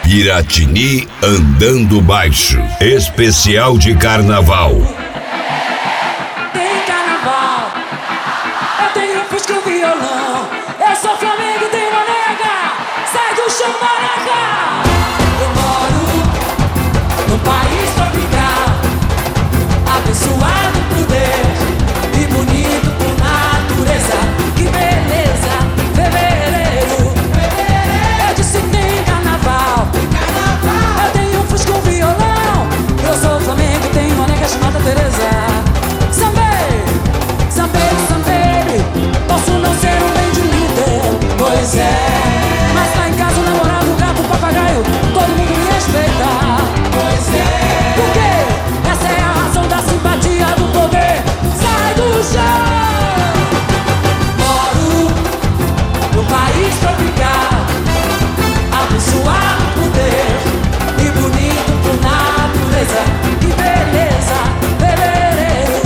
Piratini Andando Baixo, especial de carnaval. Tem carnaval, eu tenho fusca e violão. Eu sou Flamengo e tenho uma nega, sai do chão, maraca. Eu moro num país tropical, abençoado por Deus e bonito por natureza. Que beleza, fevereiro. Eu disse tem carnaval, eu tenho fusca e violão. Eu sou Flamengo e tenho uma nega chamada Teresa. Posso não ser um bem de líder, pois é. Mas lá em casa o namorado, o gato, o papagaio, todo mundo me respeita, pois é. Porque essa é a razão da simpatia, do poder. Sai do chão. Moro num país tropical, abençoado por Deus e bonito por natureza. Que beleza, fevereiro.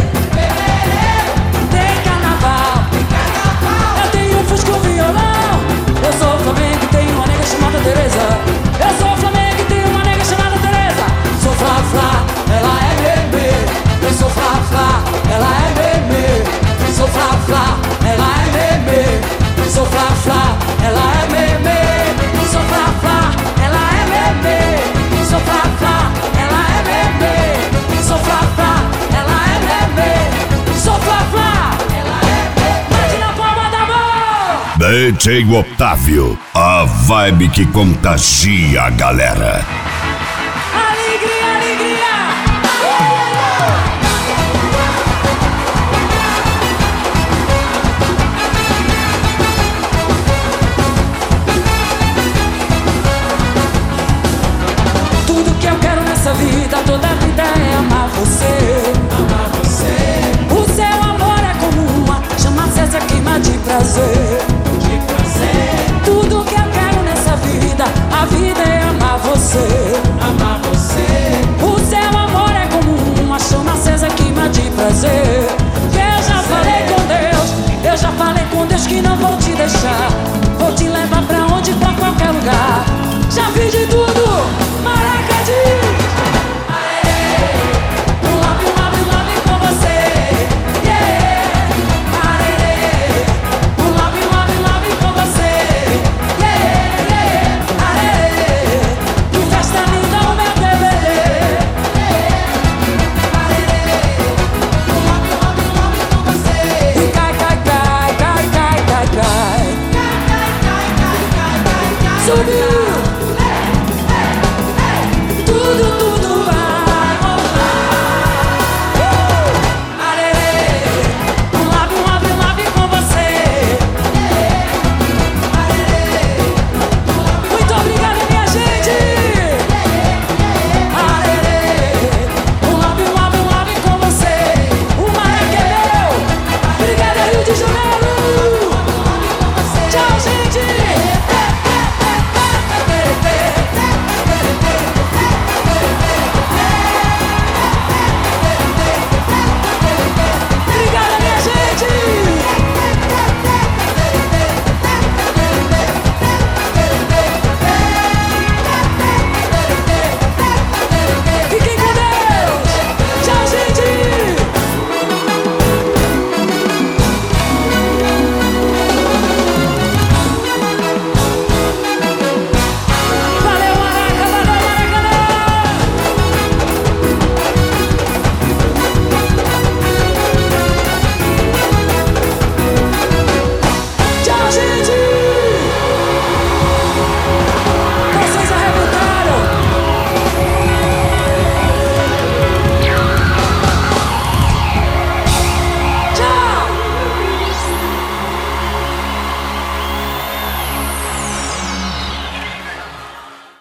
Eu sou Flamengo e tenho uma nega chamada Teresa. Eu sou Flamengo e tenho uma nega chamada Teresa. Sou Fla-Fla, ela é bebê. Eu sou Fla-Fla, ela é bebê. Sou Fla-Fla, ela é bebê. Sou Fla-Fla, ela é bebê. Sou Fla-Fla, ela é bebê. Sou Fla-Fla, ela é bebê. Sou Fla-Fla, ela é bebê. Sou Fla-Fla, ela é bebê. Bate na palma da mão. DJ Otávio, a vibe que contagia a galera.